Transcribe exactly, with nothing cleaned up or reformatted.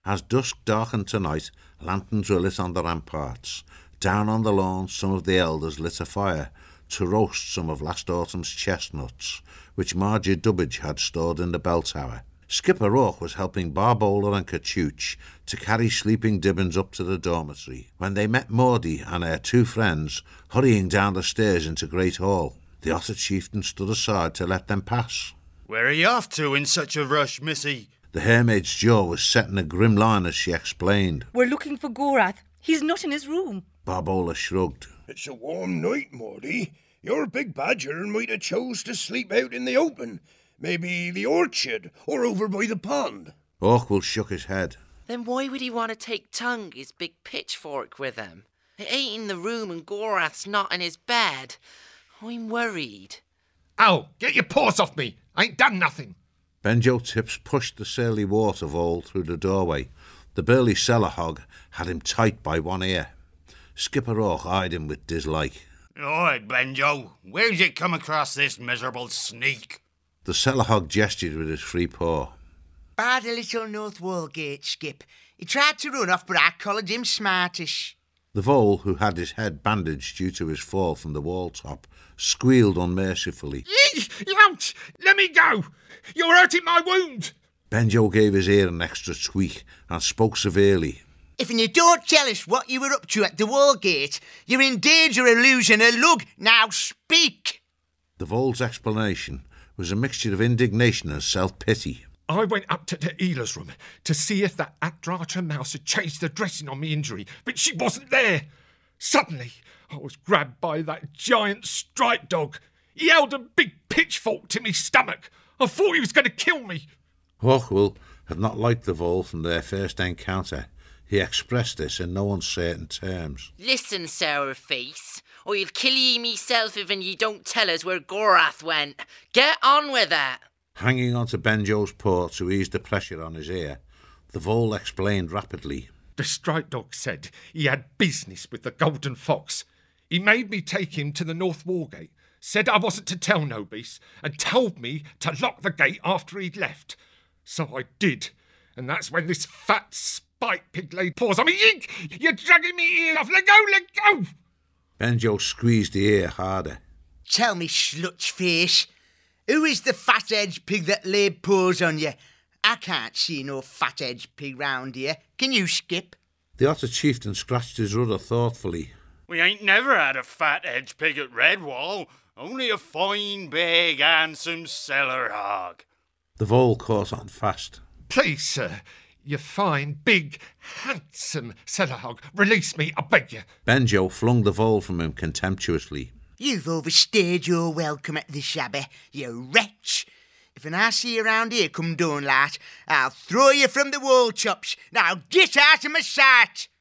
As dusk darkened tonight, lanterns were lit on the ramparts. Down on the lawn, some of the elders lit a fire to roast some of last autumn's chestnuts, which Margie Dubbage had stored in the bell tower. Skipper Rourke was helping Barbola and Cachuch to carry sleeping Dibbins up to the dormitory, when they met Maudie and her two friends hurrying down the stairs into Great Hall. The Otter Chieftain stood aside to let them pass. "Where are you off to in such a rush, missy?" The Hermaid's jaw was set in a grim line as she explained. "We're looking for Gorath. He's not in his room." Barbola shrugged. "It's a warm night, Maudie. Your big badger might have chose to sleep out in the open. Maybe the orchard, or over by the pond." Orkwill shook his head. Then why would he want to take Tung, his big pitchfork, with him? It ain't in the room and Gorath's not in his bed. I'm worried. "Oh, get your paws off me. I ain't done nothing." Benjo Tips pushed the surly water vole through the doorway. The burly cellar hog had him tight by one ear. Skipper Rourke eyed him with dislike. "All right, Benjo, where'd you come across this miserable sneak?" The cellar hog gestured with his free paw. "By the little north wall gate, Skip. He tried to run off, but I collared him smartish." The vole, who had his head bandaged due to his fall from the wall top, squealed unmercifully. "Yount! Let me go! You're hurting my wound!" Benjo gave his ear an extra tweak and spoke severely. "If you don't tell us what you were up to at the wall gate, you're in danger of losing a lug. Now speak!" The vole's explanation was a mixture of indignation and self-pity. "I went up to the healer's room to see if that Actratra mouse had changed the dressing on me injury, but she wasn't there. Suddenly, I was grabbed by that giant striped dog. He held a big pitchfork to me stomach. I thought he was going to kill me." Orkwill had not liked the vole from their first encounter. He expressed this in no uncertain terms. "Listen, Sourface, I'll kill ye myself if you don't tell us where Gorath went. Get on with it." Hanging onto Benjo's paw to ease the pressure on his ear, the vole explained rapidly. "The striped dog said he had business with the Golden Fox. He made me take him to the North Wargate, said I wasn't to tell no beast, and told me to lock the gate after he'd left. So I did, and that's when this fat spike pig laid paws on me. Yink! You're dragging me ear off! Let go! Let go!" Benjo squeezed the ear harder. "Tell me, slutch-face, who is the fat-edged pig that laid paws on you? I can't see no fat-edged pig round here. Can you, Skip?" The Otter Chieftain scratched his rudder thoughtfully. "We ain't never had a fat-edged pig at Redwall. Only a fine, big, handsome cellar hog." The vole caught on fast. "Please, sir, you fine, big, handsome cellar hog, release me, I beg you." Benjo flung the vole from him contemptuously. "You've overstayed your welcome at the Shabby, you wretch. If an I see you round here come dawnlight, I'll throw you from the wall chops. Now get out of my sight!"